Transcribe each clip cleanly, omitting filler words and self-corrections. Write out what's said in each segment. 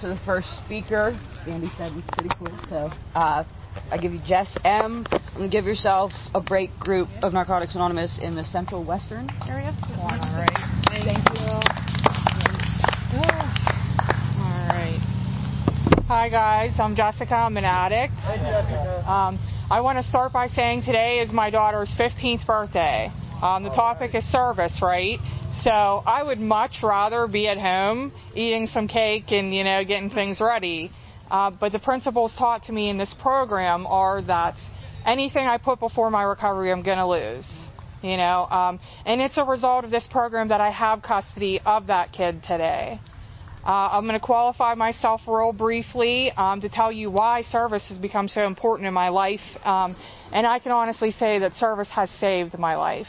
to the first speaker. Andy said he's pretty cool, so I give you Jess M. I'm going to give yourself a break group of Narcotics Anonymous in the central western area. All right. Thank you. All right. Hi, guys. I'm Jessica. I'm an addict. Hi, Jessica. I want to start by saying today is my daughter's 15th birthday. The topic is service, right? So I would much rather be at home eating some cake and, getting things ready. But the principles taught to me in this program are that anything I put before my recovery, I'm going to lose. And it's a result of this program that I have custody of that kid today. I'm going to qualify myself real briefly to tell you why service has become so important in my life. And I can honestly say that service has saved my life.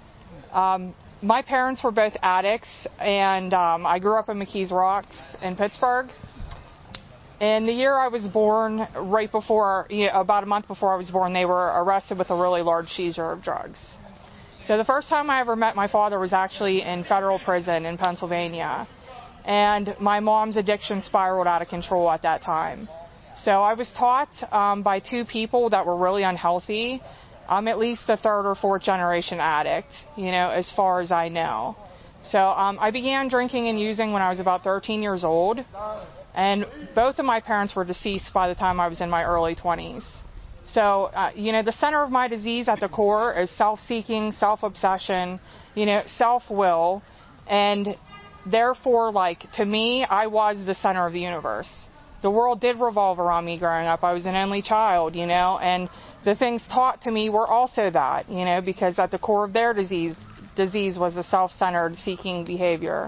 My parents were both addicts, and I grew up in McKees Rocks in Pittsburgh. And the year I was born, right before, about a month before I was born, they were arrested with a really large seizure of drugs. So the first time I ever met my father was actually in federal prison in Pennsylvania. And my mom's addiction spiraled out of control at that time. So I was taught by two people that were really unhealthy. I'm at least a third or fourth generation addict, as far as I know. So I began drinking and using when I was about 13 years old. And both of my parents were deceased by the time I was in my early 20s. So, the center of my disease at the core is self-seeking, self-obsession, self-will. And therefore, to me, I was the center of the universe. The world did revolve around me growing up. I was an only child, and the things taught to me were also that, because at the core of their disease was the self-centered seeking behavior.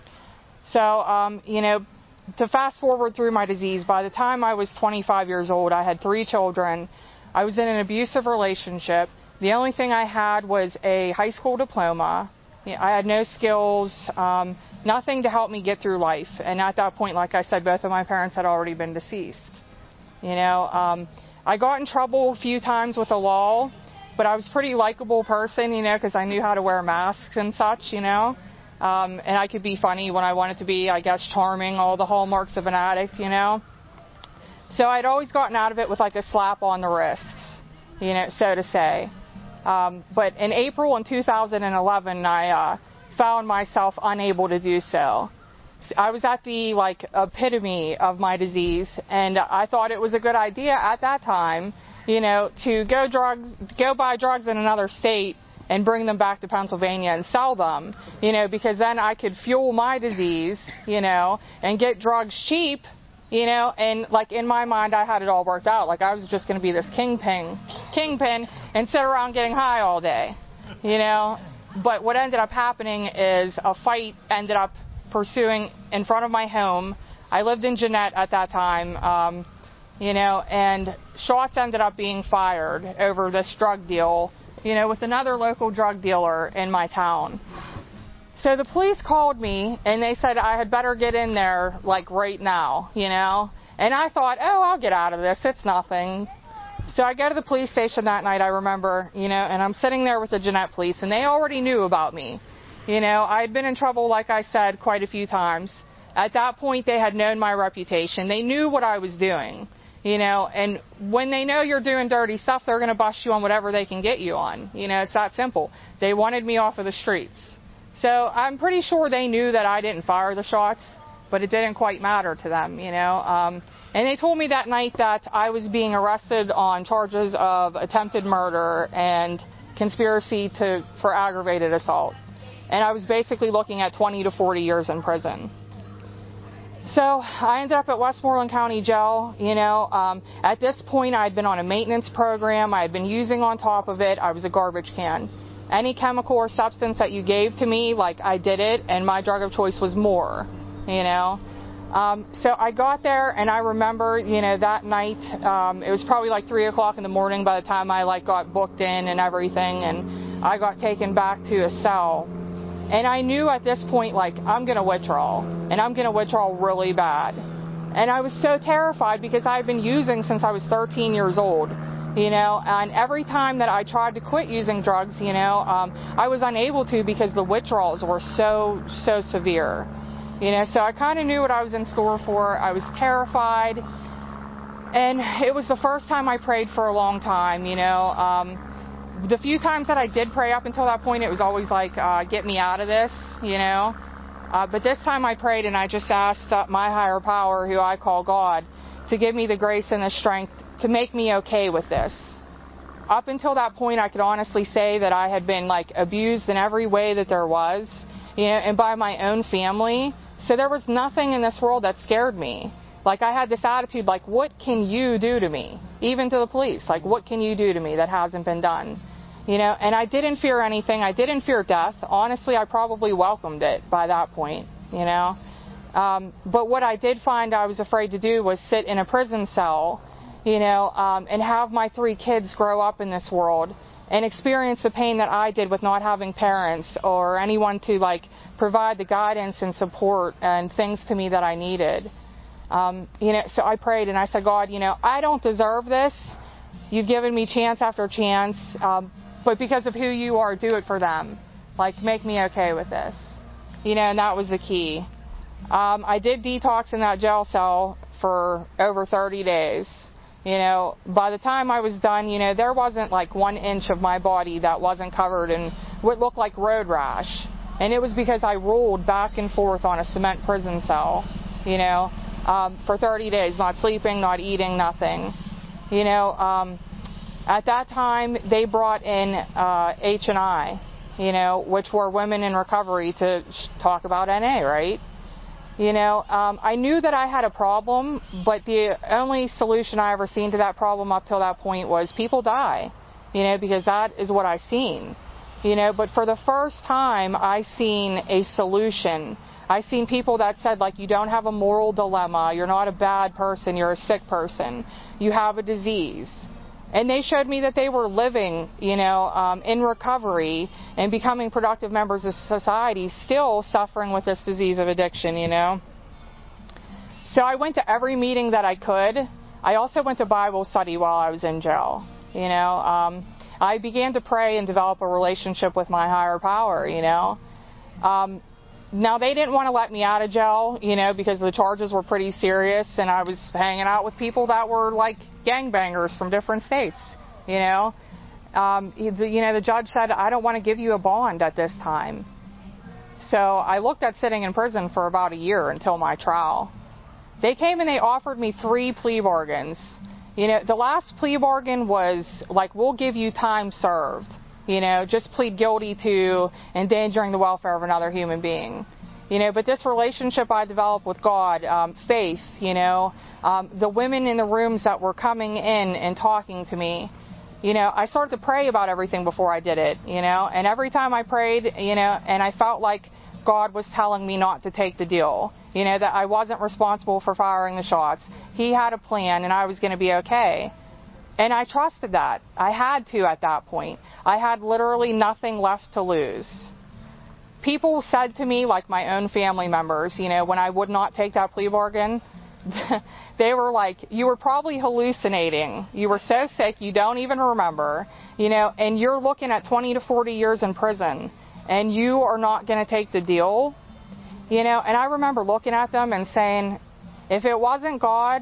So, to fast forward through my disease, by the time I was 25 years old, I had 3 children. I was in an abusive relationship. The only thing I had was a high school diploma. I had no skills, nothing to help me get through life. And at that point, like I said, both of my parents had already been deceased. I got in trouble a few times with the law, but I was a pretty likable person, because I knew how to wear masks and such, and I could be funny when I wanted to be, I guess, charming, all the hallmarks of an addict, So I'd always gotten out of it with a slap on the wrist, so to say. But in April in 2011, I found myself unable to do so. I was at the epitome of my disease, and I thought it was a good idea at that time, to go buy drugs in another state and bring them back to Pennsylvania and sell them, because then I could fuel my disease, and get drugs cheap, and in my mind I had it all worked out. I was just going to be this kingpin and sit around getting high all day, But what ended up happening is a fight ended up pursuing in front of my home. I lived in Jeanette at that time, and shots ended up being fired over this drug deal, with another local drug dealer in my town. So the police called me, and they said I had better get in there, right now, And I thought, I'll get out of this. It's nothing. So I go to the police station that night, I remember, and I'm sitting there with the Jeanette police, and they already knew about me. I had been in trouble, like I said, quite a few times. At that point, they had known my reputation. They knew what I was doing, and when they know you're doing dirty stuff, they're going to bust you on whatever they can get you on. It's that simple. They wanted me off of the streets. So I'm pretty sure they knew that I didn't fire the shots, but it didn't quite matter to them, And they told me that night that I was being arrested on charges of attempted murder and conspiracy for aggravated assault. And I was basically looking at 20 to 40 years in prison. So I ended up at Westmoreland County Jail. At this point, I had been on a maintenance program. I had been using on top of it. I was a garbage can. Any chemical or substance that you gave to me, I did it, and my drug of choice was more, So I got there, and I remember, that night, it was probably 3 o'clock in the morning by the time I got booked in and everything, and I got taken back to a cell. And I knew at this point, I'm going to withdrawal, and I'm going to withdrawal really bad. And I was so terrified because I had been using since I was 13 years old, and every time that I tried to quit using drugs, I was unable to because the withdrawals were so severe. So I kind of knew what I was in store for. I was terrified, and it was the first time I prayed for a long time. The few times that I did pray up until that point, it was always like, get me out of this, But this time I prayed, and I just asked my higher power, who I call God, to give me the grace and the strength to make me okay with this. Up until that point, I could honestly say that I had been abused in every way that there was, and by my own family. So there was nothing in this world that scared me. I had this attitude, what can you do to me? Even to the police, what can you do to me that hasn't been done? And I didn't fear anything. I didn't fear death. Honestly, I probably welcomed it by that point, But what I did find I was afraid to do was sit in a prison cell, and have my 3 kids grow up in this world and experience the pain that I did with not having parents or anyone to provide the guidance and support and things to me that I needed. So I prayed and I said, God, I don't deserve this. You've given me chance after chance, but because of who you are, do it for them. Make me okay with this. And that was the key. I did detox in that jail cell for over 30 days. By the time I was done, there wasn't 1 inch of my body that wasn't covered in what looked like road rash. And it was because I rolled back and forth on a cement prison cell, for 30 days, not sleeping, not eating, nothing. At that time, they brought in H&I, which were women in recovery, to talk about NA, right? I knew that I had a problem, but the only solution I ever seen to that problem up till that point was people die, because that is what I seen. But for the first time, I seen a solution. I seen people that said, you don't have a moral dilemma, you're not a bad person, you're a sick person, you have a disease. And they showed me that they were living, in recovery and becoming productive members of society, still suffering with this disease of addiction, So I went to every meeting that I could. I also went to Bible study while I was in jail, I began to pray and develop a relationship with my higher power, Now, they didn't want to let me out of jail, because the charges were pretty serious, and I was hanging out with people that were gangbangers from different states, The judge said, I don't want to give you a bond at this time. So I looked at sitting in prison for about a year until my trial. They came and they offered me 3 plea bargains. The last plea bargain was, we'll give you time served. Just plead guilty to endangering the welfare of another human being. But this relationship I developed with God, faith, the women in the rooms that were coming in and talking to me, I started to pray about everything before I did it, and every time I prayed, and I felt like God was telling me not to take the deal, that I wasn't responsible for firing the shots. He had a plan and I was going to be okay. And I trusted that. I had to at that point. I had literally nothing left to lose. People said to me, my own family members, when I would not take that plea bargain, they were like, you were probably hallucinating. You were so sick you don't even remember, and you're looking at 20 to 40 years in prison, and you are not going to take the deal. And I remember looking at them and saying, if it wasn't God,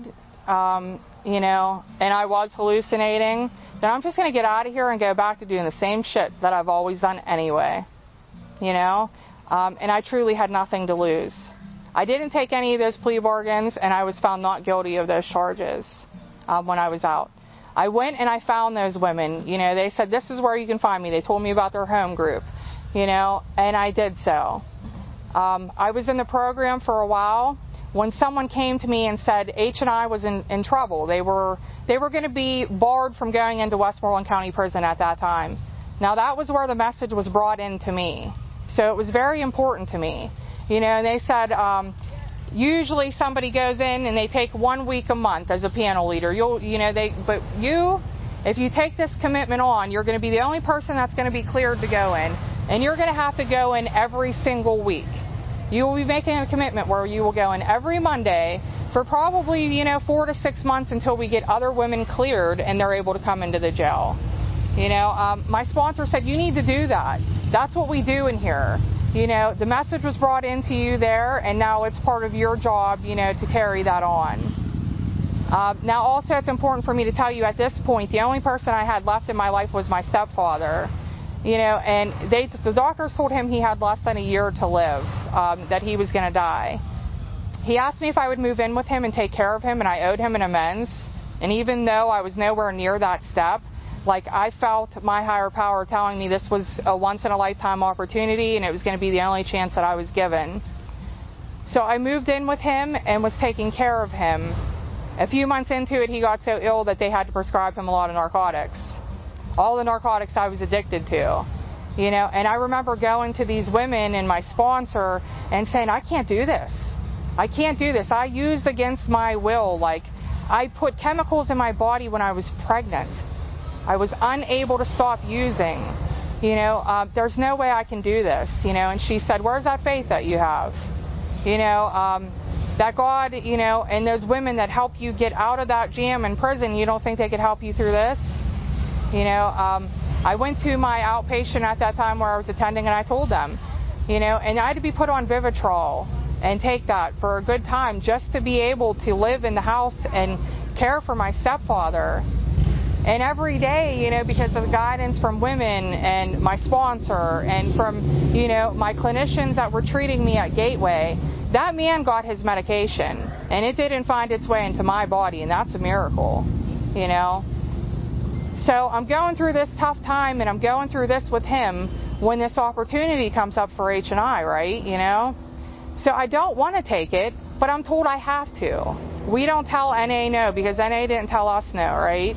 and I was hallucinating, then I'm just going to get out of here and go back to doing the same shit that I've always done anyway, and I truly had nothing to lose. I didn't take any of those plea bargains, and I was found not guilty of those charges when I was out. I went and I found those women, they said, this is where you can find me. They told me about their home group, and I did so. I was in the program for a while. When someone came to me and said H&I was in trouble, they were going to be barred from going into Westmoreland County Prison at that time. Now that was where the message was brought in to me, so it was very important to me. They said usually somebody goes in and they take 1 week a month as a panel leader. If you take this commitment on, you're going to be the only person that's going to be cleared to go in, and you're going to have to go in every single week. You will be making a commitment where you will go in every Monday for probably, 4 to 6 months until we get other women cleared and they're able to come into the jail. My sponsor said, you need to do that. That's what we do in here. You know, the message was brought into you there, and now it's part of your job, you know, to carry that on. Now, also, it's important for me to tell you at this point, the only person I had left in my life was my stepfather. You know, and the doctors told him he had less than a year to live, that he was going to die. He asked me if I would move in with him and take care of him, and I owed him an amends. And even though I was nowhere near that step, like, I felt my higher power telling me this was a once-in-a-lifetime opportunity and it was going to be the only chance that I was given. So I moved in with him and was taking care of him. A few months into it, he got so ill that they had to prescribe him a lot of narcotics. All the narcotics I was addicted to. You know, and I remember going to these women and my sponsor and saying, I can't do this. I can't do this. I used against my will. Like, I put chemicals in my body when I was pregnant. I was unable to stop using. You know, there's no way I can do this. You know, and she said, where's that faith that you have? You know, that God, you know, and those women that help you get out of that jam in prison, you don't think they could help you through this? You know, I went to my outpatient at that time where I was attending, and I told them, you know, and I had to be put on Vivitrol and take that for a good time just to be able to live in the house and care for my stepfather. And every day, you know, because of the guidance from women and my sponsor and from, you know, my clinicians that were treating me at Gateway, that man got his medication, and it didn't find its way into my body, and that's a miracle, you know. So I'm going through this tough time, and I'm going through this with him when this opportunity comes up for H&I, right, you know? So I don't want to take it, but I'm told I have to. We don't tell NA no, because NA didn't tell us no, right?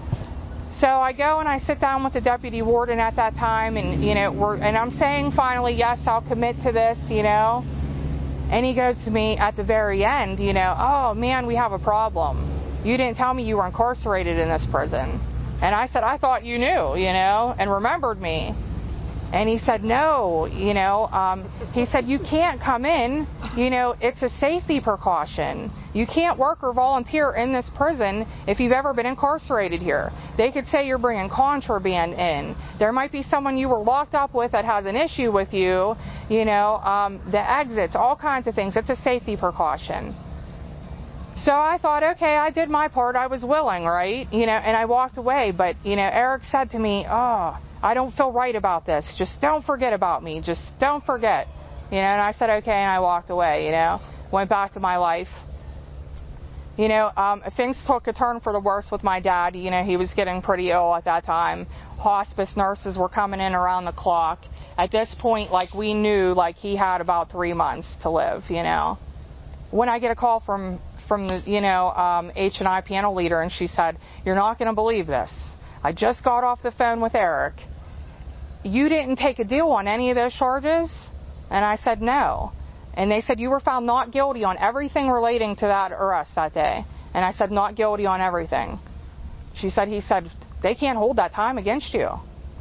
So I go and I sit down with the deputy warden at that time, and, you know, and I'm saying finally, yes, I'll commit to this, you know? And he goes to me at the very end, you know, oh, man, we have a problem. You didn't tell me you were incarcerated in this prison. And I said, I thought you knew, you know, and remembered me. And he said, no, you know, he said, you can't come in, you know, it's a safety precaution. You can't work or volunteer in this prison if you've ever been incarcerated here. They could say you're bringing contraband in. There might be someone you were locked up with that has an issue with you, you know, the exits, all kinds of things. It's a safety precaution. So I thought, okay, I did my part. I was willing, right? You know, and I walked away. But, you know, Eric said to me, oh, I don't feel right about this. Just don't forget about me. Just don't forget. You know, and I said, okay, and I walked away, you know, went back to my life. You know, things took a turn for the worse with my dad. You know, he was getting pretty ill at that time. Hospice nurses were coming in around the clock. At this point, like, we knew, like, he had about 3 months to live, you know. When I get a call from the, you know, H&I panel leader, and she said, you're not going to believe this. I just got off the phone with Eric. You didn't take a deal on any of those charges? And I said, no. And they said, you were found not guilty on everything relating to that arrest that day. And I said, not guilty on everything. He said, they can't hold that time against you.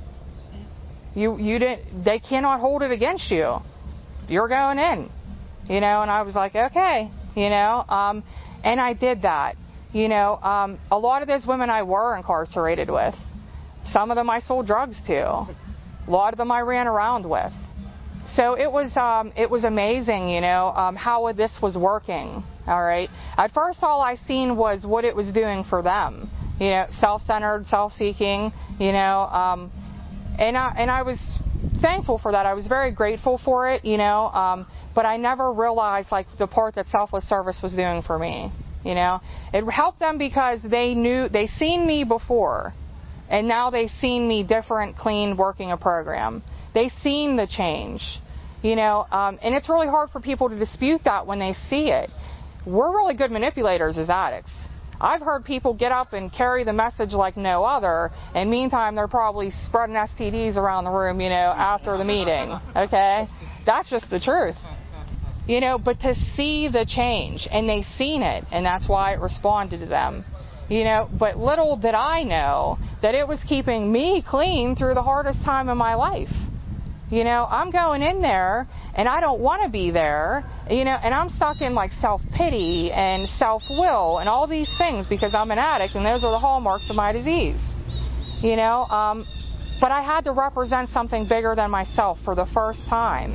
They cannot hold it against you. You're going in. You know, and I was like, okay, you know, and I did that. You know, a lot of those women I were incarcerated with. Some of them I sold drugs to. A lot of them I ran around with. So it was amazing, you know, how this was working. All right. At first, all I seen was what it was doing for them. You know, self-centered, self-seeking. You know, and I was thankful for that. I was very grateful for it. You know, but I never realized, like, the part that selfless service was doing for me. You know, it helped them because they seen me before, and now they seen me different, clean, working a program. They seen the change, you know, and it's really hard for people to dispute that when they see it. We're really good manipulators as addicts. I've heard people get up and carry the message like no other, and meantime they're probably spreading STDs around the room, you know, after the meeting. Okay, that's just the truth. You know, but to see the change, and they seen it, and that's why it responded to them. You know, but little did I know that it was keeping me clean through the hardest time of my life. You know, I'm going in there, and I don't want to be there, you know, and I'm stuck in, like, self-pity and self-will and all these things because I'm an addict, and those are the hallmarks of my disease. You know, but I had to represent something bigger than myself for the first time.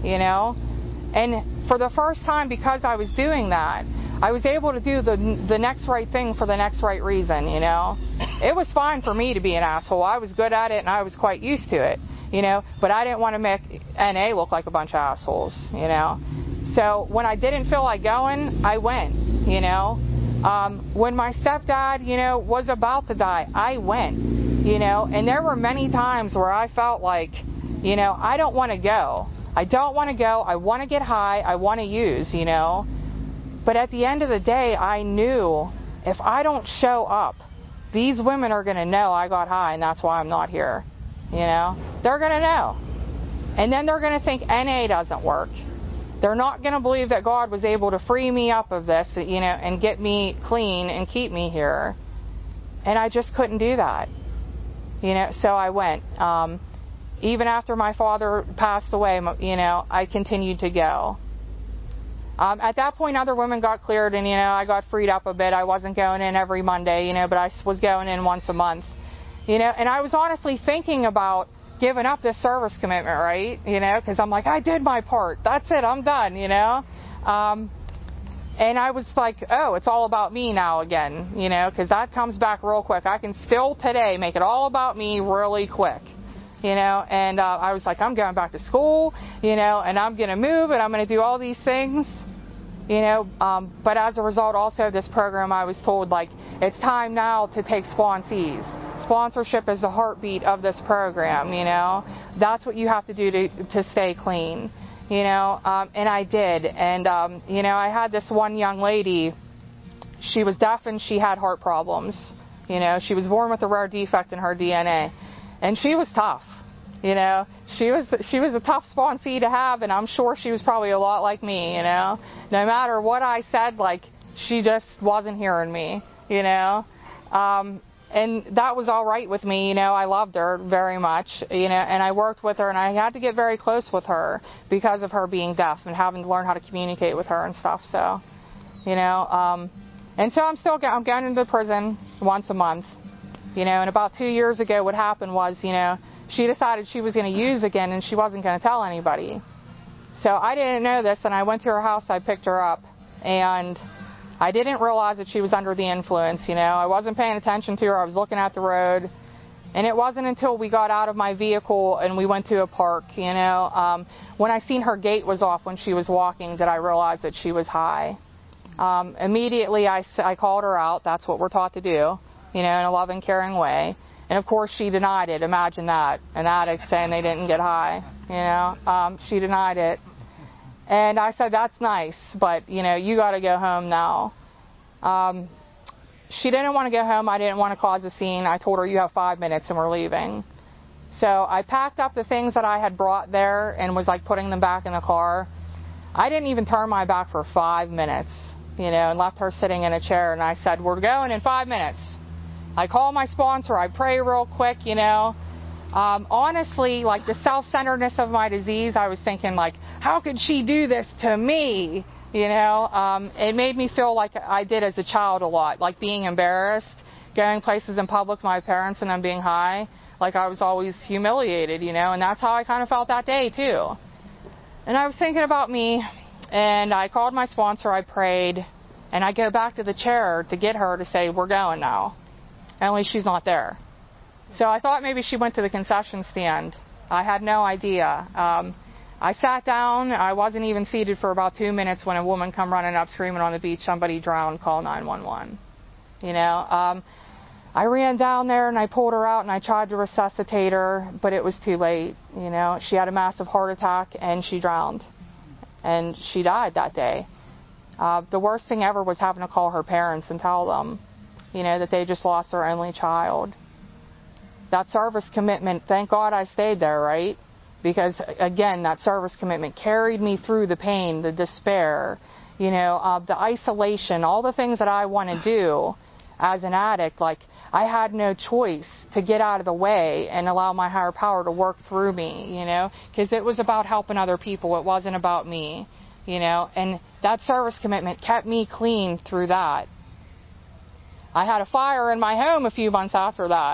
you know. And for the first time, because I was doing that, I was able to do the next right thing for the next right reason, you know. It was fine for me to be an asshole. I was good at it, and I was quite used to it, you know. But I didn't want to make NA look like a bunch of assholes, you know. So when I didn't feel like going, I went, you know. When my stepdad, you know, was about to die, I went, you know. And there were many times where I felt like, you know, I don't want to go. I don't want to go. I want to get high. I want to use, you know. But at the end of the day, I knew if I don't show up, these women are going to know I got high and that's why I'm not here. You know? They're going to know. And then they're going to think NA doesn't work. They're not going to believe that God was able to free me up of this, you know, and get me clean and keep me here. And I just couldn't do that. You know, so I went. Even after my father passed away, you know, I continued to go. At that point, other women got cleared, and, you know, I got freed up a bit. I wasn't going in every Monday, you know, but I was going in once a month, you know, and I was honestly thinking about giving up this service commitment, right, you know, because I'm like, I did my part. That's it. I'm done, you know. And I was like, oh, it's all about me now again, you know, because that comes back real quick. I can still today make it all about me really quick. You know, and I was like, I'm going back to school, you know, and I'm going to move and I'm going to do all these things, you know. But as a result, also of this program, I was told, like, it's time now to take sponsees. Sponsorship is the heartbeat of this program, you know. That's what you have to do to stay clean, you know. And I did. And, you know, I had this one young lady. She was deaf and she had heart problems. You know, she was born with a rare defect in her DNA. And she was tough, you know. She was a tough sponsee to have, and I'm sure she was probably a lot like me, you know. No matter what I said, like, she just wasn't hearing me, you know. And that was all right with me, you know. I loved her very much, you know, and I worked with her, and I had to get very close with her because of her being deaf and having to learn how to communicate with her and stuff. So, you know, and so I'm going into the prison once a month. You know, and about 2 years ago, what happened was, you know, she decided she was going to use again, and she wasn't going to tell anybody. So I didn't know this, and I went to her house, I picked her up, and I didn't realize that she was under the influence, you know. I wasn't paying attention to her, I was looking at the road, and it wasn't until we got out of my vehicle and we went to a park, you know, when I seen her gait was off when she was walking, that I realized that she was high. Immediately I called her out. That's what we're taught to do, you know, in a loving, caring way. And of course she denied it. Imagine that. An addict saying they didn't get high, you know. She denied it. And I said, that's nice, but, you know, you got to go home now. She didn't want to go home. I didn't want to cause a scene. I told her, you have 5 minutes and we're leaving. So I packed up the things that I had brought there and was like putting them back in the car. I didn't even turn my back for 5 minutes, you know, and left her sitting in a chair. And I said, we're going in 5 minutes. I call my sponsor, I pray real quick, you know. Honestly, like the self-centeredness of my disease, I was thinking, like, how could she do this to me? You know, it made me feel like I did as a child a lot, like being embarrassed, going places in public with my parents and them being high. Like I was always humiliated, you know, and that's how I kind of felt that day, too. And I was thinking about me, and I called my sponsor, I prayed, and I go back to the chair to get her to say, we're going now. Only she's not there. So I thought maybe she went to the concession stand. I had no idea. I sat down. I wasn't even seated for about 2 minutes when a woman come running up screaming on the beach, somebody drowned, call 911. You know, I ran down there and I pulled her out and I tried to resuscitate her, but it was too late. You know, she had a massive heart attack and she drowned. And she died that day. The worst thing ever was having to call her parents and tell them, you know, that they just lost their only child. That service commitment, thank God I stayed there, right? Because, again, that service commitment carried me through the pain, the despair, you know, the isolation, all the things that I want to do as an addict. Like, I had no choice to get out of the way and allow my higher power to work through me, you know, because it was about helping other people. It wasn't about me, you know, and that service commitment kept me clean through that. I had a fire in my home a few months after that.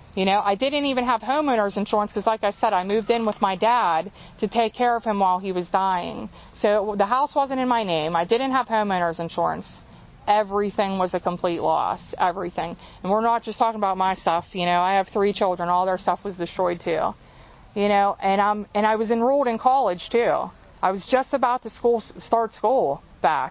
You know, I didn't even have homeowner's insurance because, like I said, I moved in with my dad to take care of him while he was dying. So the house wasn't in my name. I didn't have homeowner's insurance. Everything was a complete loss, everything. And we're not just talking about my stuff. You know, I have 3 children. All their stuff was destroyed too. You know, and I was enrolled in college too. I was just about to start school back.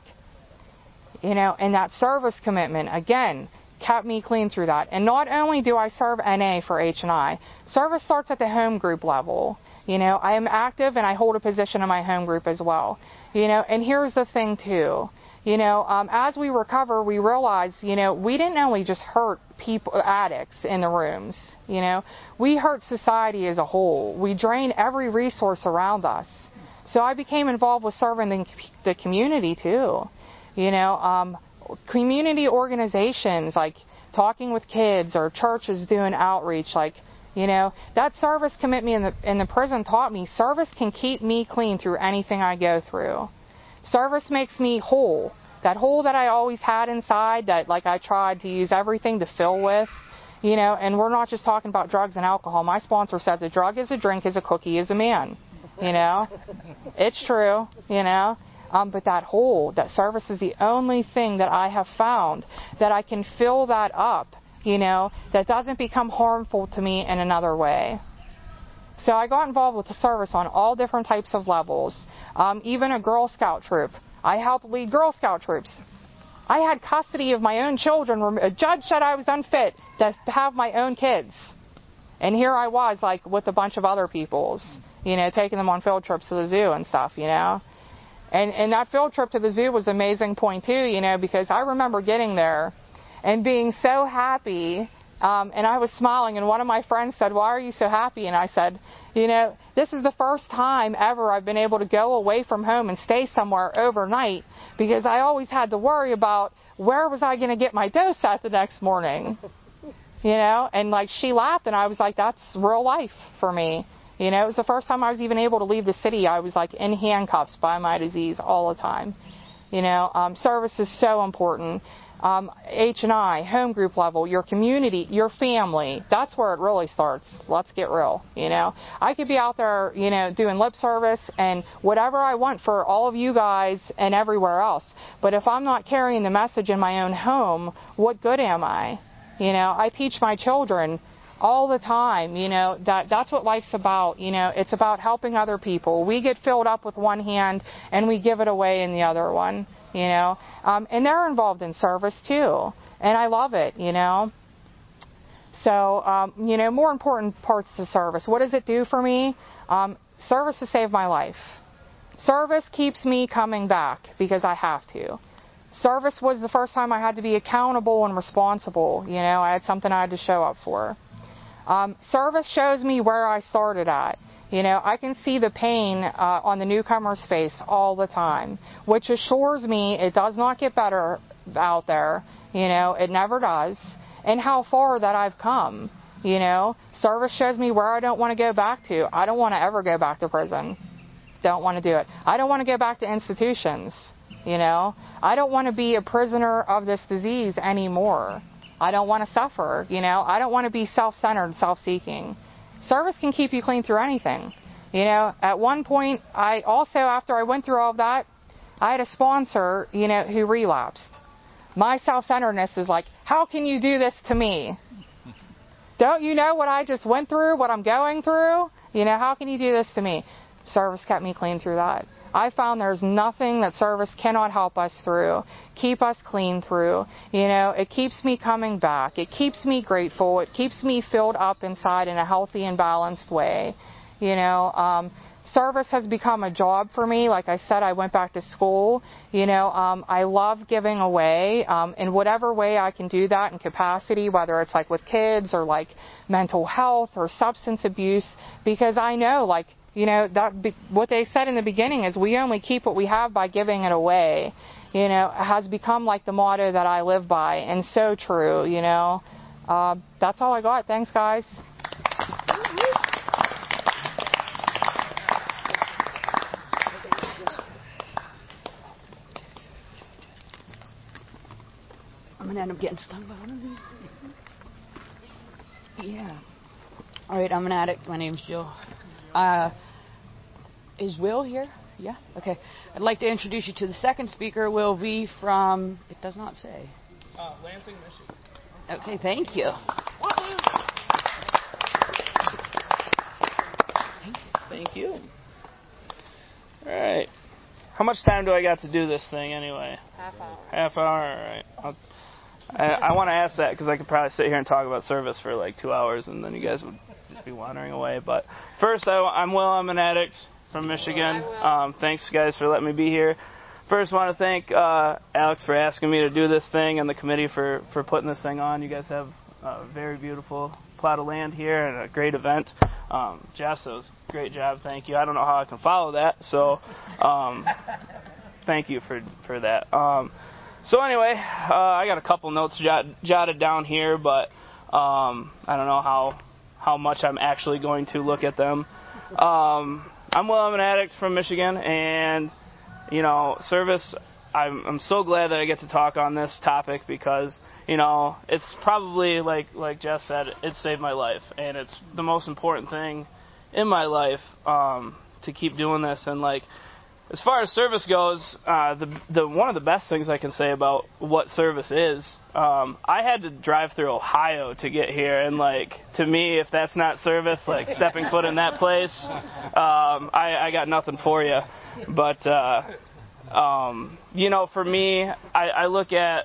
You know, and that service commitment, again, kept me clean through that. And not only do I serve NA for H&I, service starts at the home group level. You know, I am active and I hold a position in my home group as well. You know, and here's the thing too. You know, as we recover, we realize, you know, we didn't only just hurt people, addicts in the rooms. You know, we hurt society as a whole. We drain every resource around us. So I became involved with serving the community too. You know, community organizations like talking with kids or churches doing outreach, like, you know, that service commitment in the prison taught me service can keep me clean through anything I go through. Service makes me whole. That hole that I always had inside that, like, I tried to use everything to fill with, you know, and we're not just talking about drugs and alcohol. My sponsor says a drug is a drink, is a cookie, is a man, you know. It's true, you know. But that hole, that service is the only thing that I have found that I can fill that up, you know, that doesn't become harmful to me in another way. So I got involved with the service on all different types of levels, even a Girl Scout troop. I helped lead Girl Scout troops. I had custody of my own children. A judge said I was unfit to have my own kids. And here I was, like, with a bunch of other people's, you know, taking them on field trips to the zoo and stuff, you know. And that field trip to the zoo was an amazing point, too, you know, because I remember getting there and being so happy, and I was smiling, and one of my friends said, "Why are you so happy?" And I said, you know, this is the first time ever I've been able to go away from home and stay somewhere overnight, because I always had to worry about where was I going to get my dose at the next morning, you know. And, like, she laughed, and I was like, that's real life for me. You know, it was the first time I was even able to leave the city. I was, like, in handcuffs by my disease all the time. You know, service is so important. H&I, home group level, your community, your family, that's where it really starts. Let's get real, you know. I could be out there, you know, doing lip service and whatever I want for all of you guys and everywhere else. But if I'm not carrying the message in my own home, what good am I? You know, I teach my children all the time, you know, that's what life's about. You know, it's about helping other people. We get filled up with one hand and we give it away in the other one, you know. And they're involved in service too, and I love it, you know. So, you know, more important parts to service. What does it do for me? Service has saved my life. Service keeps me coming back because I have to. Service was the first time I had to be accountable and responsible. You know, I had something I had to show up for. Service shows me where I started at. You know, I can see the pain on the newcomer's face all the time, which assures me it does not get better out there. You know, it never does. And how far that I've come. You know, service shows me where I don't want to go back to. I don't want to ever go back to prison. Don't want to do it. I don't want to go back to institutions. You know, I don't want to be a prisoner of this disease anymore. I don't want to suffer, you know. I don't want to be self-centered, self-seeking. Service can keep you clean through anything. You know, at one point, I also, after I went through all of that, I had a sponsor, you know, who relapsed. My self-centeredness is like, how can you do this to me? Don't you know what I just went through, what I'm going through? You know, how can you do this to me? Service kept me clean through that. I found there's nothing that service cannot help us through, keep us clean through. You know, it keeps me coming back. It keeps me grateful. It keeps me filled up inside in a healthy and balanced way. You know, service has become a job for me. Like I said, I went back to school. You know, I love giving away in whatever way I can do that in capacity, whether it's like with kids or like mental health or substance abuse, because I know, like, you know, what they said in the beginning is we only keep what we have by giving it away. You know, it has become like the motto that I live by, and so true, you know. That's all I got. Thanks, guys. I'm going to end up getting stung by one of these. Yeah. All right, I'm an addict. My name's Jill. Is Will here? Yeah? Okay. I'd like to introduce you to the second speaker, Will V. from, it does not say. Lansing, Michigan. Okay, thank you. Thank you. All right. How much time do I got to do this thing anyway? Half hour, all right. I want to ask that because I could probably sit here and talk about service for like 2 hours and then you guys would just be wandering away. But first, I'm Will. I'm an addict from Michigan. Thanks, guys, for letting me be here. First, I want to thank Alex for asking me to do this thing and the committee for putting this thing on. You guys have a very beautiful plot of land here and a great event. Jess, that was a great job. Thank you. I don't know how I can follow that, so thank you for that. So anyway, I got a couple notes jotted down here, but I don't know how much I'm actually going to look at them. I'm Will. I'm an addict from Michigan, and service. I'm so glad that I get to talk on this topic because it's probably like Jeff said, it saved my life, and it's the most important thing in my life to keep doing this. And as far as service goes, the one of the best things I can say about what service is, I had to drive through Ohio to get here, and to me, if that's not service, stepping foot in that place, I got nothing for you. But for me, I look at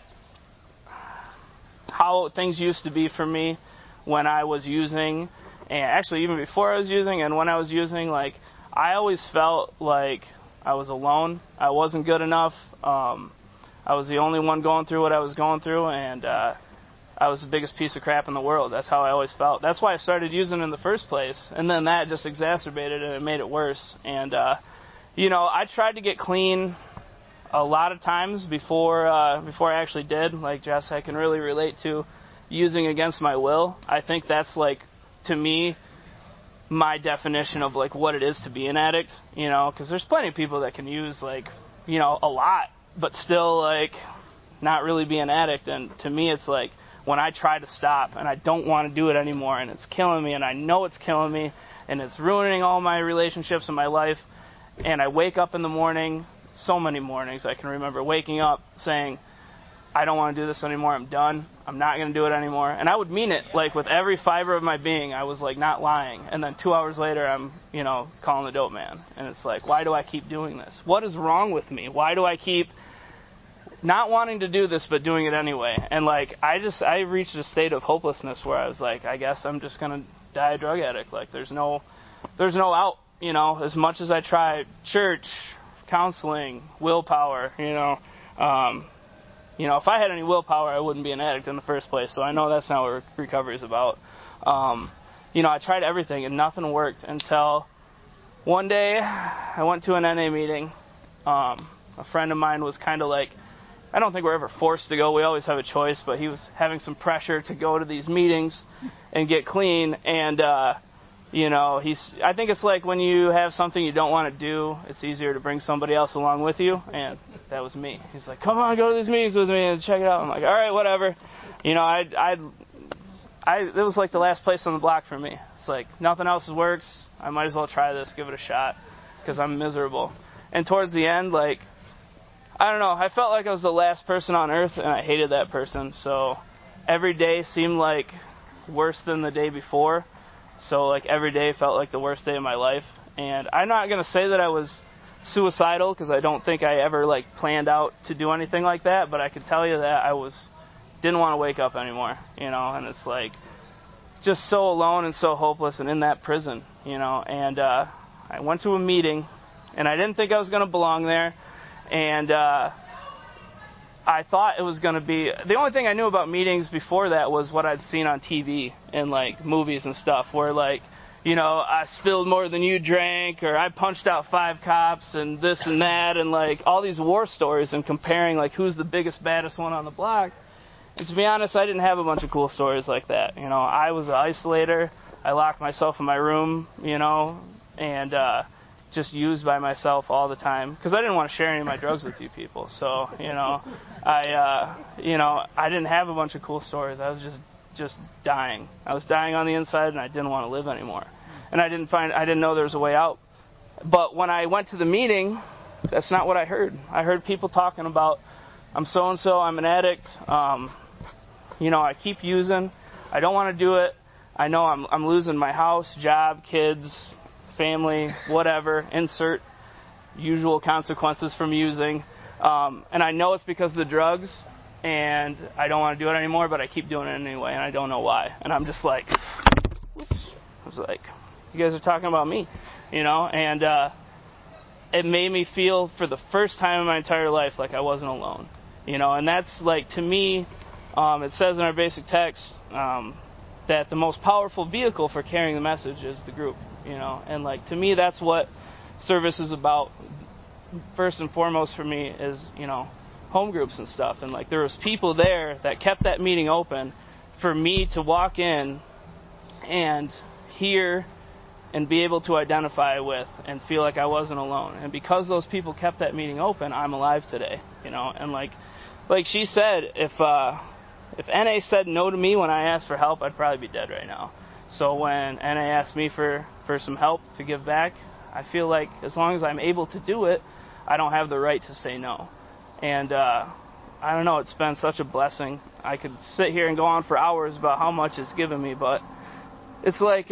how things used to be for me when I was using, and actually even before I was using, and when I was using, I always felt like I was alone. I wasn't good enough. I was the only one going through what I was going through, and I was the biggest piece of crap in the world. That's how I always felt. That's why I started using in the first place, and then that just exacerbated it and it made it worse. And I tried to get clean a lot of times before I actually did. Like Jess, I can really relate to using against my will. I think that's to me, my definition of what it is to be an addict, because there's plenty of people that can use a lot, but still not really be an addict. And to me, it's when I try to stop and I don't want to do it anymore, and it's killing me, and I know it's killing me, and it's ruining all my relationships in my life, and I wake up in the morning, so many mornings I can remember waking up saying, I don't want to do this anymore. I'm done. I'm not going to do it anymore. And I would mean it, with every fiber of my being. I was, not lying. And then 2 hours later, I'm, calling the dope man. And it's why do I keep doing this? What is wrong with me? Why do I keep not wanting to do this but doing it anyway? And, I reached a state of hopelessness where I was I guess I'm just going to die a drug addict. There's no out, as much as I tried. Church, counseling, willpower, if I had any willpower, I wouldn't be an addict in the first place. So I know that's not what recovery is about. I tried everything and nothing worked until one day I went to an NA meeting. A friend of mine was kind of I don't think we're ever forced to go. We always have a choice, but he was having some pressure to go to these meetings and get clean. And, I think it's when you have something you don't want to do, it's easier to bring somebody else along with you. And that was me. He's come on, go to these meetings with me and check it out. I'm all right, whatever. It was the last place on the block for me. It's nothing else works. I might as well try this, give it a shot, because I'm miserable. And towards the end, I don't know, I felt like I was the last person on earth, and I hated that person. So every day seemed worse than the day before. So every day felt like the worst day of my life. And I'm not going to say that I was suicidal, because I don't think I ever planned out to do anything like that, but I can tell you that I didn't want to wake up anymore, and it's just so alone and so hopeless and in that prison, and I went to a meeting, and I didn't think I was going to belong there, and I thought it was going to be, the only thing I knew about meetings before that was what I'd seen on TV and movies and stuff, where I spilled more than you drank, or I punched out 5 cops, and this and that, and all these war stories, and comparing who's the biggest, baddest one on the block. And to be honest, I didn't have a bunch of cool stories like that. I was an isolator. I locked myself in my room, and just used by myself all the time, because I didn't want to share any of my drugs with you people. So I didn't have a bunch of cool stories. I was just just dying. I was dying on the inside, and I didn't want to live anymore. And I didn't know there was a way out. But when I went to the meeting, that's not what I heard. I heard people talking about, I'm so-and-so, I'm an addict, I keep using, I don't want to do it, I know I'm losing my house, job, kids, family, whatever, insert usual consequences from using, and I know it's because of the drugs, and I don't want to do it anymore, but I keep doing it anyway, and I don't know why. And I'm just like, oops. I was like, you guys are talking about me, and it made me feel for the first time in my entire life like I wasn't alone, and that's like, to me, it says in our basic text that the most powerful vehicle for carrying the message is the group, and like, to me, that's what service is about. First and foremost for me is, home groups and stuff, and like, there was people there that kept that meeting open for me to walk in and hear and be able to identify with and feel like I wasn't alone. And because those people kept that meeting open, I'm alive today, and like she said, if NA said no to me when I asked for help, I'd probably be dead right now. So when NA asked me for some help to give back, I feel like as long as I'm able to do it, I don't have the right to say no. And I don't know, it's been such a blessing. I could sit here and go on for hours about how much it's given me, but it's like,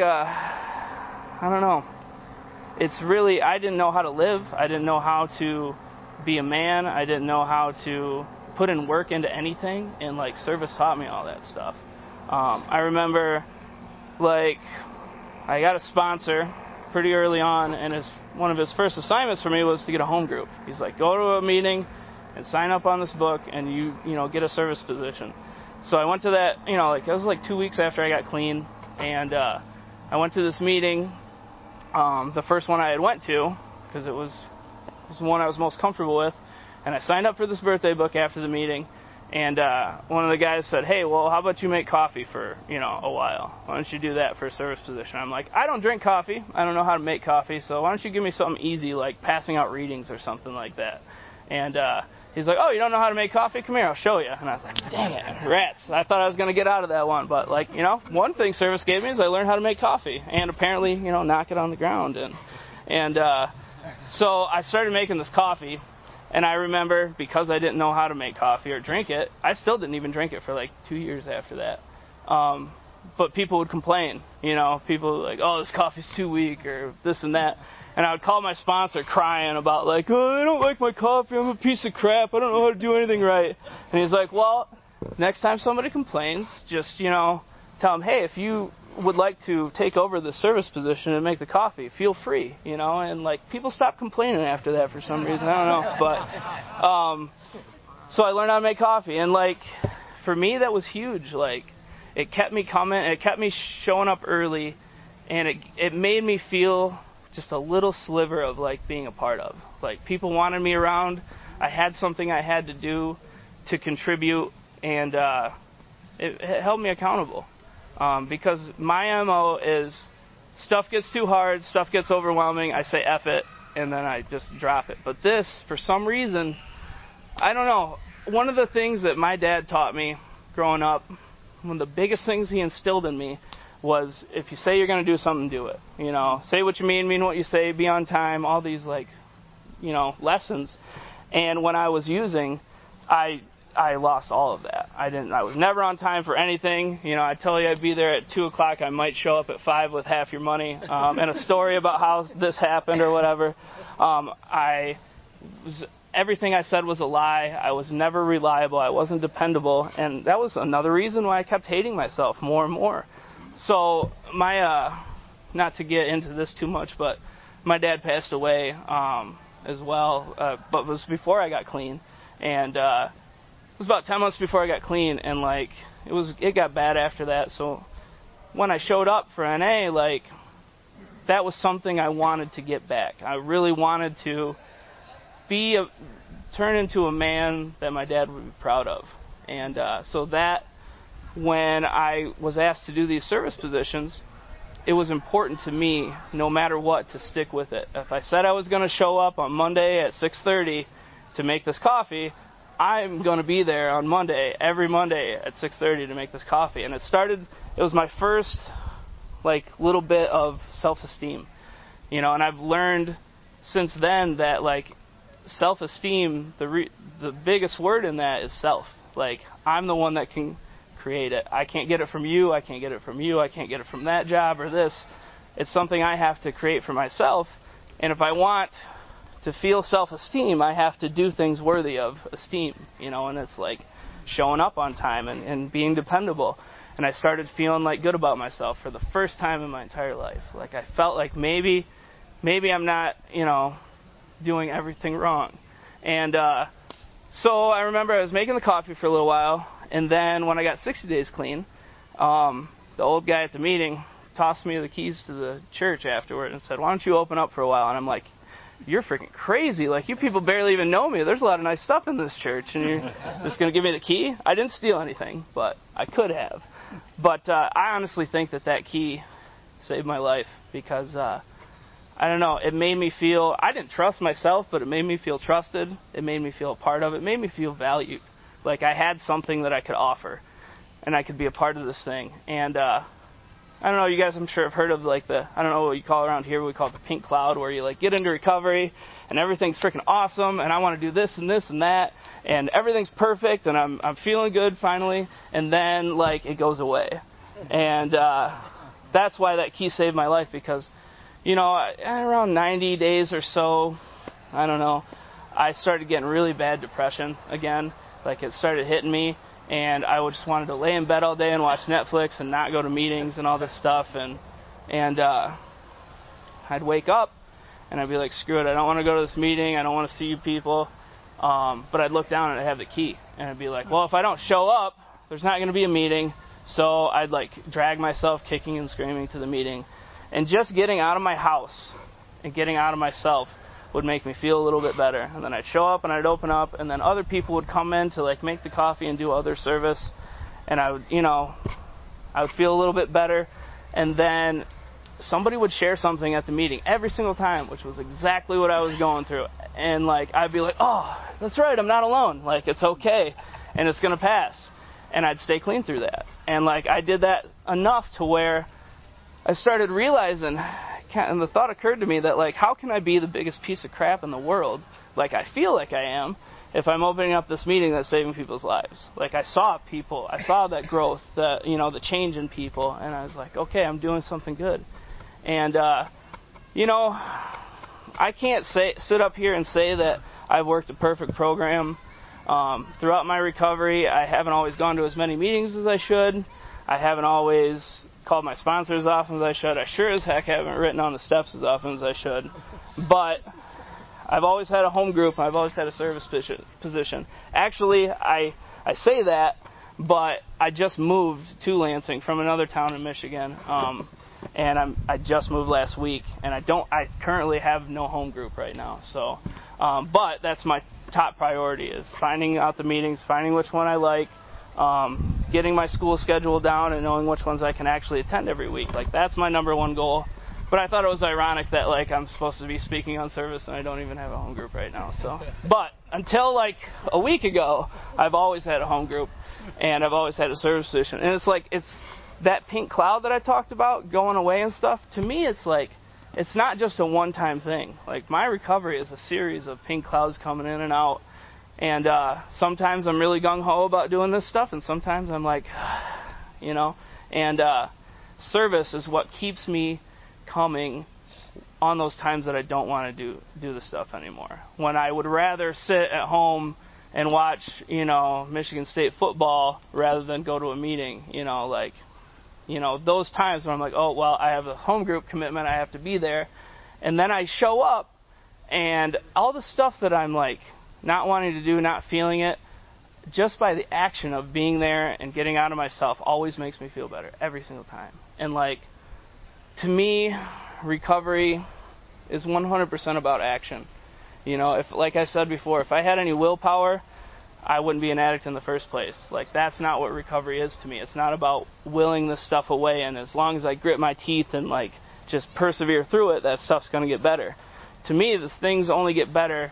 I don't know. It's really, I didn't know how to live. I didn't know how to be a man. I didn't know how to put in work into anything, and like, service taught me all that stuff. I remember, like, I got a sponsor pretty early on, and one of his first assignments for me was to get a home group. He's like, go to a meeting and sign up on this book, and you get a service position. So I went to that, it was like 2 weeks after I got clean, and I went to this meeting, the first one I had went to, because it was the one I was most comfortable with, and I signed up for this birthday book after the meeting, and one of the guys said, hey, well, how about you make coffee for, a while? Why don't you do that for a service position? I'm like, I don't drink coffee. I don't know how to make coffee, so why don't you give me something easy, like passing out readings or something like that? And he's like, oh, you don't know how to make coffee? Come here, I'll show you. And I was like, dang it, rats. I thought I was going to get out of that one. But, like, one thing service gave me is I learned how to make coffee. And apparently, knock it on the ground. And so I started making this coffee. And I remember, because I didn't know how to make coffee or drink it, I still didn't even drink it for, like, 2 years after that. But people would complain. People were like, oh, this coffee's too weak or this and that. And I would call my sponsor crying about, like, oh, I don't like my coffee, I'm a piece of crap, I don't know how to do anything right. And he's like, well, next time somebody complains, just, tell them, hey, if you would like to take over the service position and make the coffee, feel free, And, like, people stopped complaining after that for some reason, I don't know. But, so I learned how to make coffee. And, like, for me, that was huge. Like, it kept me coming, it kept me showing up early, and it made me feel just a little sliver of, like, being a part of. Like, people wanted me around. I had something I had to do to contribute, and it held me accountable. Because my MO is stuff gets too hard, stuff gets overwhelming, I say F it, and then I just drop it. But this, for some reason, I don't know, one of the things that my dad taught me growing up, one of the biggest things he instilled in me was, if you say you're going to do something, do it. Say what you mean what you say, be on time, all these, like, lessons. And when I was using, I lost all of that. I was never on time for anything. I tell you I'd be there at 2 o'clock, I might show up at 5 with half your money, and a story about how this happened or whatever. Everything I said was a lie. I was never reliable. I wasn't dependable, and that was another reason why I kept hating myself more and more. So my, not to get into this too much, but my dad passed away as well, but it was before I got clean, and it was about 10 months before I got clean, and like it got bad after that. So when I showed up for NA, like, that was something I wanted to get back. I really wanted to turn into a man that my dad would be proud of, and so that. When I was asked to do these service positions, it was important to me, no matter what, to stick with it. If I said I was going to show up on Monday at 6:30 to make this coffee, I'm going to be there on Monday, every Monday at 6:30 to make this coffee. And it was my first, like, little bit of self-esteem, you know, and I've learned since then that, like, self-esteem, the biggest word in that is self. Like, I'm the one that can create it. I can't get it from you. I can't get it from you. I can't get it from that job or this. It's something I have to create for myself. And if I want to feel self-esteem, I have to do things worthy of esteem, you know, and it's like showing up on time and being dependable. And I started feeling like good about myself for the first time in my entire life. Like, I felt like maybe I'm not, you know, doing everything wrong. And so I remember I was making the coffee for a little while, and then when I got 60 days clean, the old guy at the meeting tossed me the keys to the church afterward and said, "Why don't you open up for a while?" And I'm like, "You're freaking crazy. Like, you people barely even know me. There's a lot of nice stuff in this church, and you're just going to give me the key?" I didn't steal anything, but I could have. But I honestly think that key saved my life because, I don't know, it made me feel, I didn't trust myself, but it made me feel trusted. It made me feel a part of it. It made me feel valued. Like, I had something that I could offer, and I could be a part of this thing. And I don't know, you guys I'm sure have heard of, like, I don't know what you call it around here, we call it the pink cloud, where you, like, get into recovery and everything's freaking awesome and I want to do this and this and that and everything's perfect and I'm feeling good finally, and then, like, it goes away. And that's why that key saved my life, because, you know, around 90 days or so, I don't know, I started getting really bad depression again. Like, it started hitting me. And I just wanted to lay in bed all day and watch Netflix and not go to meetings and all this stuff. And I'd wake up and I'd be like, screw it, I don't want to go to this meeting. I don't want to see you people. But I'd look down and I'd have the key. And I'd be like, well, if I don't show up, there's not going to be a meeting. So I'd, like, drag myself kicking and screaming to the meeting. And just getting out of my house and getting out of myself would make me feel a little bit better. And then I'd show up and I'd open up, and then other people would come in to, like, make the coffee and do other service, and I would feel a little bit better. And then somebody would share something at the meeting every single time, which was exactly what I was going through. And, like, I'd be like, oh, that's right, I'm not alone. Like, it's okay, and it's going to pass. And I'd stay clean through that. And, like, I did that enough to where I started realizing, and the thought occurred to me that, like, how can I be the biggest piece of crap in the world, like I feel like I am, if I'm opening up this meeting that's saving people's lives? Like, I saw that growth, the change in people, and I was like, okay, I'm doing something good. And, you know, I can't sit up here and say that I've worked a perfect program. Throughout my recovery, I haven't always gone to as many meetings as I should. I haven't always called my sponsors as often as I should. I sure as heck haven't written on the steps as often as I should. But I've always had a home group. I've always had a service position. Actually, I say that, but I just moved to Lansing from another town in Michigan. And I just moved last week, and I currently have no home group right now. So, but that's my top priority, is finding out the meetings, finding which one I like, getting my school schedule down and knowing which ones I can actually attend every week. Like, that's my number one goal. But I thought it was ironic that, like, I'm supposed to be speaking on service and I don't even have a home group right now. So, but until, like, a week ago, I've always had a home group and I've always had a service position. And it's like, it's that pink cloud that I talked about going away and stuff. To me, it's like, it's not just a one-time thing. Like, my recovery is a series of pink clouds coming in and out. And sometimes I'm really gung-ho about doing this stuff, and sometimes I'm like, you know. And service is what keeps me coming on those times that I don't want to do the stuff anymore. When I would rather sit at home and watch, you know, Michigan State football rather than go to a meeting, you know, like, you know, those times when I'm like, oh, well, I have a home group commitment, I have to be there. And then I show up, and all the stuff that I'm, like, not wanting to do, not feeling it, just by the action of being there and getting out of myself always makes me feel better every single time. And, like, to me, recovery is 100% about action. You know, if, like I said before, if I had any willpower, I wouldn't be an addict in the first place. Like, that's not what recovery is to me. It's not about willing this stuff away, and as long as I grit my teeth and, like, just persevere through it, that stuff's going to get better. To me, the things only get better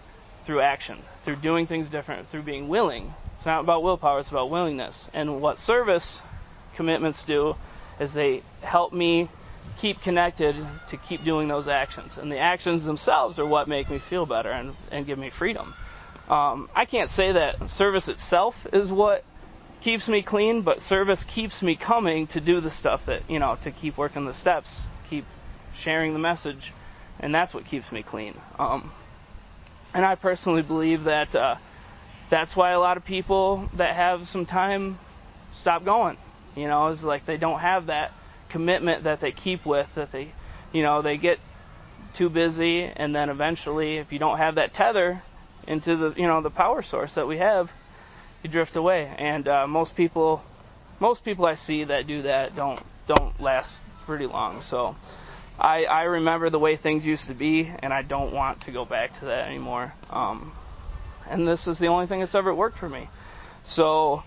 through action, through doing things different, through being willing. It's not about willpower, it's about willingness. And what service commitments do is they help me keep connected to keep doing those actions. And the actions themselves are what make me feel better and give me freedom. I can't say that service itself is what keeps me clean, but service keeps me coming to do the stuff that, to keep working the steps, keep sharing the message, and that's what keeps me clean. And I personally believe that that's why a lot of people that have some time stop going. It's like they don't have that commitment that they keep with, that they get too busy, and then eventually, if you don't have that tether into the power source that we have, you drift away. And most people I see that do that don't last pretty long. So I remember the way things used to be, and I don't want to go back to that anymore. And this is the only thing that's ever worked for me. So,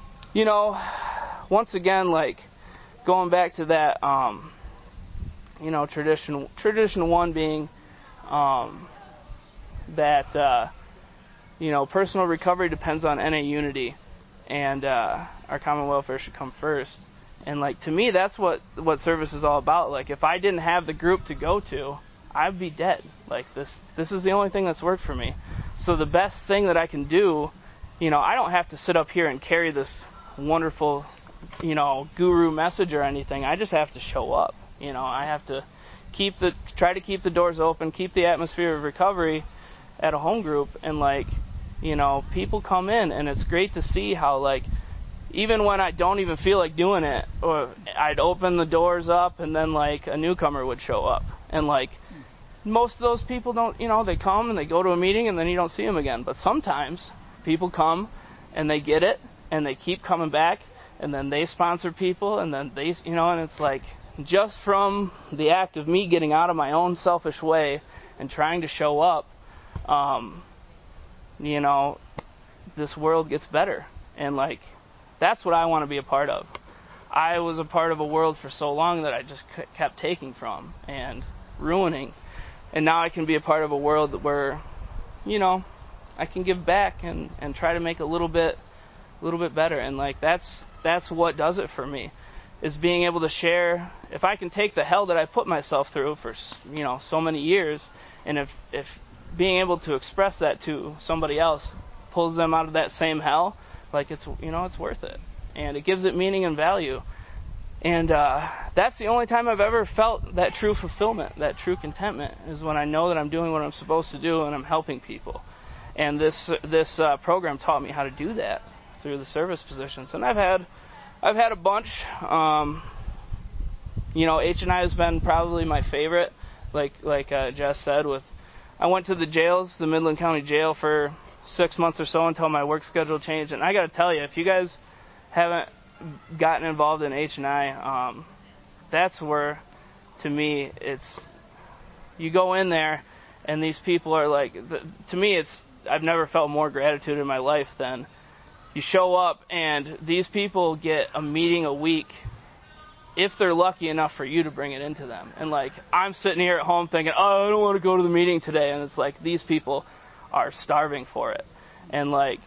once again, like going back to that, tradition one being that personal recovery depends on NA unity, and our common welfare should come first. And like, to me, that's what service is all about. Like, if I didn't have the group to go to, I'd be dead. Like, this is the only thing that's worked for me. So the best thing that I can do, I don't have to sit up here and carry this wonderful, guru message or anything. I just have to show up. I have to try to keep the doors open, keep the atmosphere of recovery at a home group, and people come in, and it's great to see how, even when I don't even feel like doing it, or I'd open the doors up, and then a newcomer would show up, and most of those people don't, they come and they go to a meeting and then you don't see them again. But sometimes people come and they get it and they keep coming back, and then they sponsor people, and then they, and it's just from the act of me getting out of my own selfish way and trying to show up, this world gets better. And that's what I want to be a part of. I was a part of a world for so long that I just kept taking from and ruining. And now I can be a part of a world where, I can give back and try to make a little bit better. And that's what does it for me, is being able to share. If I can take the hell that I put myself through for, so many years, and if being able to express that to somebody else pulls them out of that same hell, it's worth it. And it gives it meaning and value. And that's the only time I've ever felt that true fulfillment, that true contentment, is when I know that I'm doing what I'm supposed to do and I'm helping people. And this program taught me how to do that through the service positions. And I've had a bunch. H&I has been probably my favorite. Like Jess said, I went to the Midland County Jail for 6 months or so until my work schedule changed. And I got to tell you, if you guys haven't gotten involved in H&I, that's where, to me, it's, you go in there and these people are to me, I've never felt more gratitude in my life than you show up and these people get a meeting a week if they're lucky enough for you to bring it into them. And I'm sitting here at home thinking, I don't want to go to the meeting today, and it's these people are starving for it. And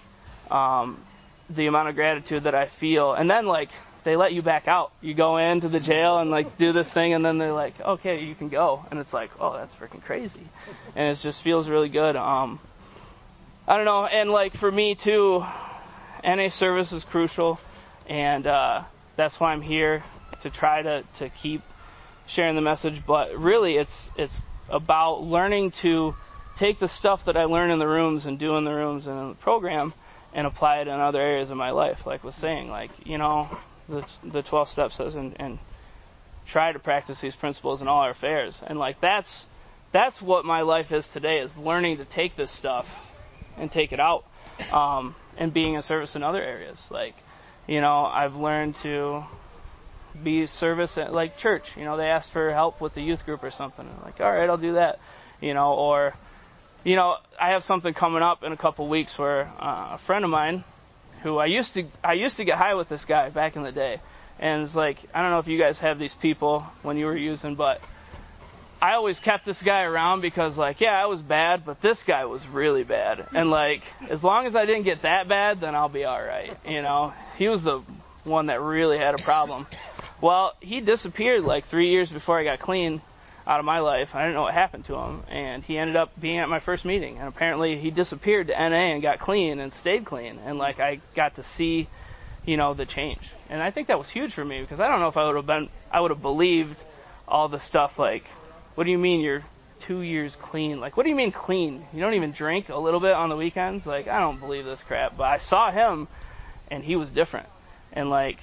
the amount of gratitude that I feel. And then they let you back out. You go into the jail and do this thing, and then they're okay, you can go. And it's oh, that's freaking crazy. And it just feels really good. I don't know. And for me too, NA service is crucial, and that's why I'm here, to try to keep sharing the message. But really, it's about learning to take the stuff that I learn in the rooms and do in the rooms and in the program and apply it in other areas of my life, like was saying, the 12 steps says, and try to practice these principles in all our affairs. And that's what my life is today, is learning to take this stuff and take it out, and being in service in other areas. I've learned to be service at church. They asked for help with the youth group or something. I'm all right, I'll do that. Or I have something coming up in a couple weeks where a friend of mine, who I used to get high with this guy back in the day, and it's I don't know if you guys have these people when you were using, but I always kept this guy around because, like, yeah, I was bad, but this guy was really bad. And, like, as long as I didn't get that bad, then I'll be all right, you know. He was the one that really had a problem. Well, he disappeared, like, 3 years before I got clean out of my life. I didn't know what happened to him. And he ended up being at my first meeting. And apparently he disappeared to NA and got clean and stayed clean. And, like, I got to see, you know, the change. And I think that was huge for me because I don't know if I would have believed all the stuff like, what do you mean you're 2 years clean? Like, what do you mean clean? You don't even drink a little bit on the weekends? Like, I don't believe this crap. But I saw him, and he was different. And, like,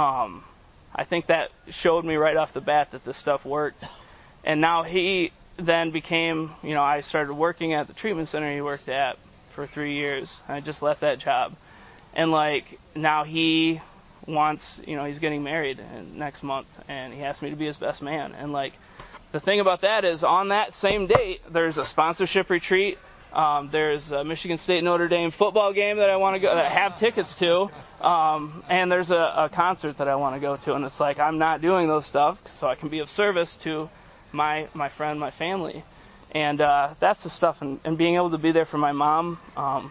I think that showed me right off the bat that this stuff worked. And now he then became, you know, I started working at the treatment center he worked at for 3 years. I just left that job. And, like, now he wants, you know, he's getting married next month, and he asked me to be his best man. And, like, the thing about that is on that same date, there's a sponsorship retreat. There's a Michigan State Notre Dame football game that I want to go, that I have tickets to. And there's a concert that I want to go to. And it's like, I'm not doing those stuff so I can be of service to my friend, my family. And that's the stuff. And being able to be there for my mom.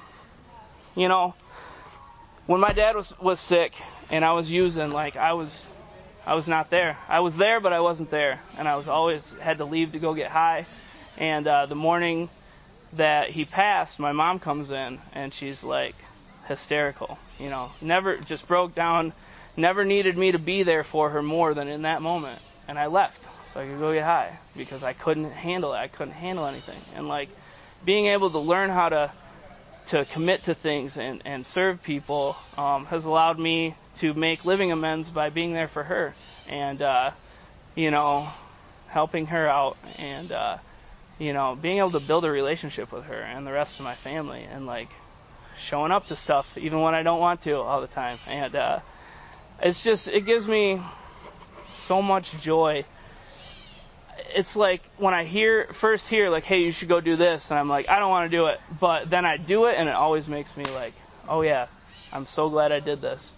You know, when my dad was sick and I was using, like, I was not there. I was there, but I wasn't there. And I was always had to leave to go get high. And the morning that he passed, my mom comes in, and she's, like, hysterical. You know, never, just broke down, never needed me to be there for her more than in that moment. And I left so I could go get high because I couldn't handle it. I couldn't handle anything. And, like, being able to learn how to commit to things and serve people has allowed me to make living amends by being there for her and, you know, helping her out and, you know, being able to build a relationship with her and the rest of my family and, like, showing up to stuff even when I don't want to all the time. And it's just, it gives me so much joy. It's like when I first hear, like, hey, you should go do this, and I'm like, I don't want to do it. But then I do it, and it always makes me like, oh, yeah, I'm so glad I did this.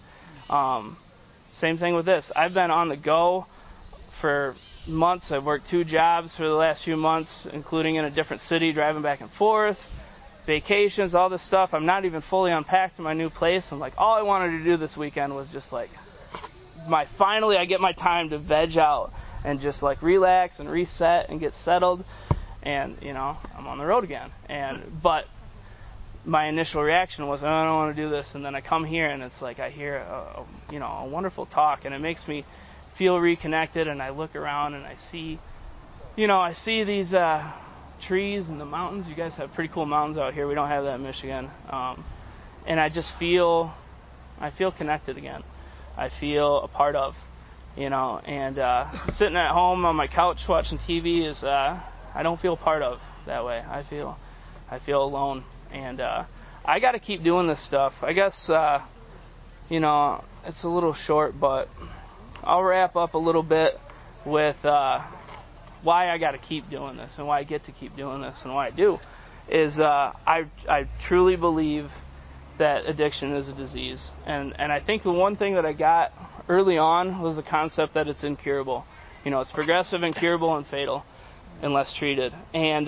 Same thing with this. I've been on the go for months. I've worked 2 jobs for the last few months, including in a different city, driving back and forth, vacations, all this stuff. I'm not even fully unpacked in my new place. And, like, all I wanted to do this weekend was just, like, finally I get my time to veg out and just, like, relax and reset and get settled. And, you know, I'm on the road again. But my initial reaction was, oh, I don't want to do this. And then I come here, and it's like I hear, you know, a wonderful talk, and it makes me feel reconnected. And I look around, and I see, you know, I see these trees and the mountains. You guys have pretty cool mountains out here. We don't have that in Michigan. And I just feel connected again. I feel a part of, you know. And sitting at home on my couch watching TV is, I don't feel part of that way. I feel alone. And I got to keep doing this stuff. I guess, you know, it's a little short, but I'll wrap up a little bit with why I got to keep doing this and why I get to keep doing this and why I do. Is I truly believe that addiction is a disease. And I think the one thing that I got early on was the concept that it's incurable. You know, it's progressive, incurable, and fatal unless treated. And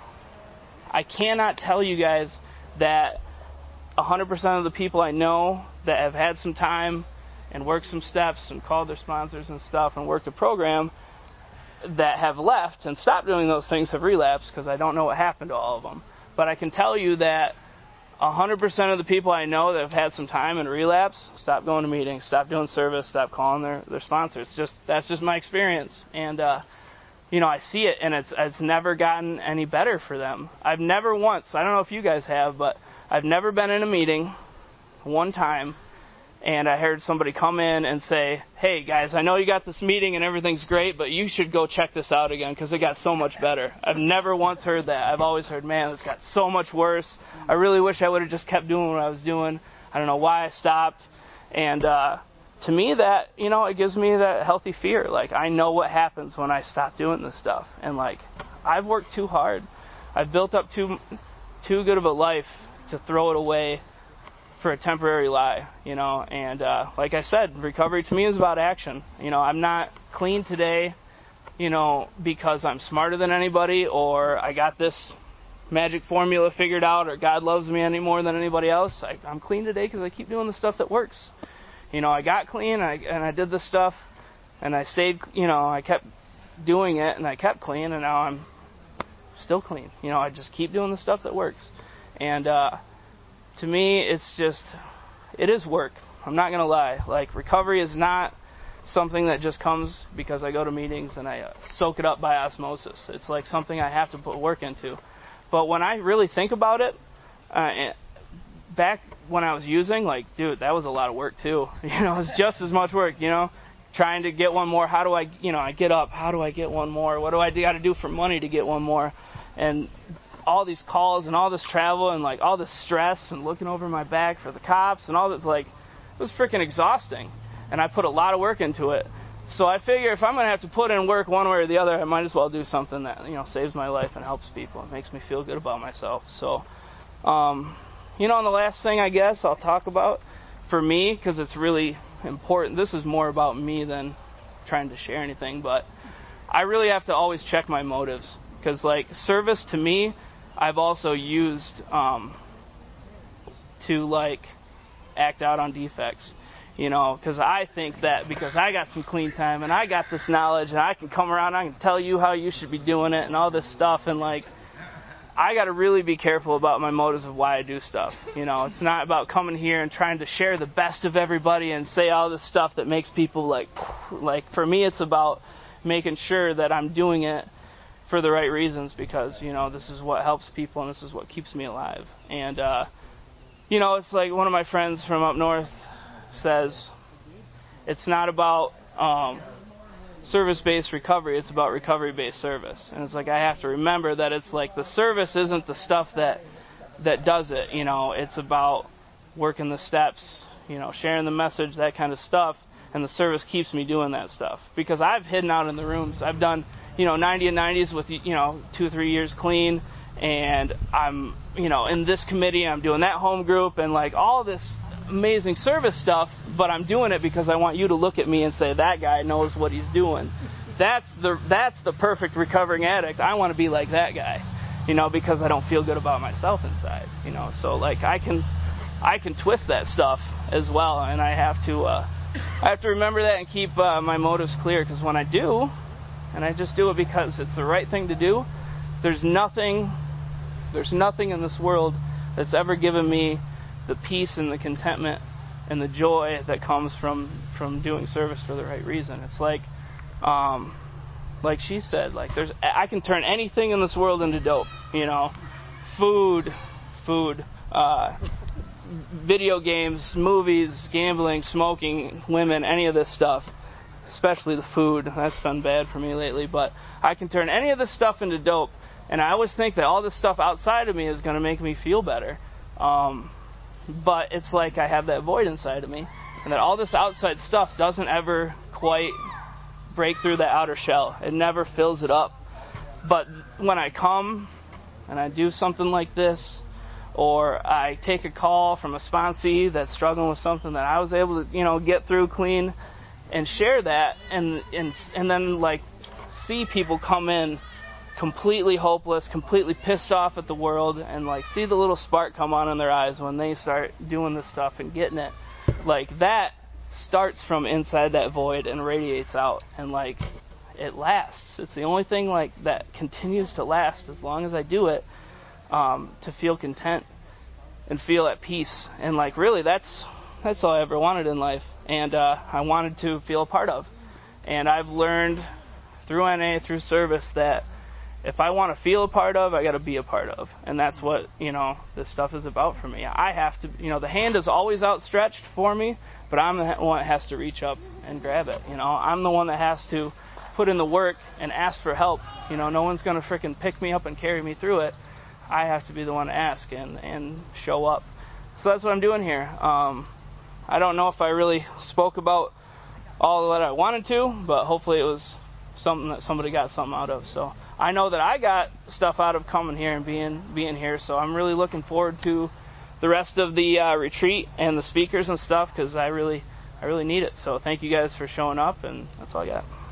I cannot tell you guys that 100% of the people I know that have had some time and worked some steps and called their sponsors and stuff and worked a program that have left and stopped doing those things have relapsed, because I don't know what happened to all of them. But I can tell you that 100% of the people I know that have had some time and relapse stopped going to meetings, stopped doing service, stopped calling their sponsors. That's just my experience. And you know, I see it, and it's never gotten any better for them. I've never once, I don't know if you guys have, but I've never been in a meeting one time and I heard somebody come in and say, hey guys, I know you got this meeting and everything's great, but you should go check this out again because it got so much better. I've never once heard that. I've always heard, man, this got so much worse. I really wish I would have just kept doing what I was doing. I don't know why I stopped. And to me, that, you know, it gives me that healthy fear. Like, I know what happens when I stop doing this stuff. And, like, I've worked too hard. I've built up too good of a life to throw it away for a temporary lie, you know. And like I said, recovery to me is about action. You know, I'm not clean today because I'm smarter than anybody, or I got this magic formula figured out, or God loves me any more than anybody else. I'm clean today because I keep doing the stuff that works. I got clean, and I did this stuff, and I stayed, I kept doing it, and I kept clean, and now I'm still clean. I just keep doing the stuff that works. And to me, it is work. I'm not going to lie. Like, recovery is not something that just comes because I go to meetings and I soak it up by osmosis. It's like something I have to put work into. But when I really think about it, back when I was using, like, dude, that was a lot of work too. It was just as much work, trying to get one more. How do I, I get up, how do I get one more? What do I got to do for money to get one more? And all these calls and all this travel and, like, all this stress and looking over my back for the cops and all this, like, it was freaking exhausting. And I put a lot of work into it. So I figure if I'm going to have to put in work one way or the other, I might as well do something that, saves my life and helps people. It makes me feel good about myself. So, and the last thing I guess I'll talk about for me, because it's really important. This is more about me than trying to share anything, but I really have to always check my motives. Because, like, service to me, I've also used to, like, act out on defects. Because I think that because I got some clean time and I got this knowledge and I can come around, I can tell you how you should be doing it and all this stuff, and, like, I got to really be careful about my motives of why I do stuff. It's not about coming here and trying to share the best of everybody and say all this stuff that makes people, like, for me, it's about making sure that I'm doing it for the right reasons, because, this is what helps people and this is what keeps me alive. And, it's like one of my friends from up north says, it's not about service-based recovery, it's about recovery-based service. And it's like, I have to remember that it's like the service isn't the stuff that does it. It's about working the steps, sharing the message, that kind of stuff, and the service keeps me doing that stuff. Because I've hidden out in the rooms. I've done 90 and 90s with 2 or 3 years clean, and I'm in this committee, I'm doing that home group, and, like, all this amazing service stuff, but I'm doing it because I want you to look at me and say, that guy knows what he's doing. That's the perfect recovering addict. I want to be like that guy, because I don't feel good about myself inside, so, like, I can twist that stuff as well, and I have to remember that and keep my motives clear, because when I do, and I just do it because it's the right thing to do, there's nothing in this world that's ever given me the peace and the contentment and the joy that comes from doing service for the right reason. It's like she said, like, I can turn anything in this world into dope. Food, video games, movies, gambling, smoking, women, any of this stuff. Especially the food. That's been bad for me lately. But I can turn any of this stuff into dope. And I always think that all this stuff outside of me is going to make me feel better. But it's like I have that void inside of me. And that all this outside stuff doesn't ever quite break through that outer shell. It never fills it up. But when I come and I do something like this, or I take a call from a sponsee that's struggling with something that I was able to, get through clean, and share that, and then, like, see people come in completely hopeless, completely pissed off at the world, and, like, see the little spark come on in their eyes when they start doing this stuff and getting it. Like, that starts from inside that void and radiates out, and, like, it lasts. It's the only thing, like, that continues to last as long as I do it, to feel content and feel at peace. And, like, really, that's all I ever wanted in life, and I wanted to feel a part of. And I've learned through NA, through service, that if I want to feel a part of, I got to be a part of. And that's what, this stuff is about for me. I have to, the hand is always outstretched for me, but I'm the one that has to reach up and grab it. I'm the one that has to put in the work and ask for help. No one's going to frickin' pick me up and carry me through it. I have to be the one to ask and show up. So that's what I'm doing here. I don't know if I really spoke about all that I wanted to, but hopefully it was something that somebody got something out of. So I know that I got stuff out of coming here and being here, so I'm really looking forward to the rest of the retreat and the speakers and stuff, because I really need it. So thank you guys for showing up, and that's all I got.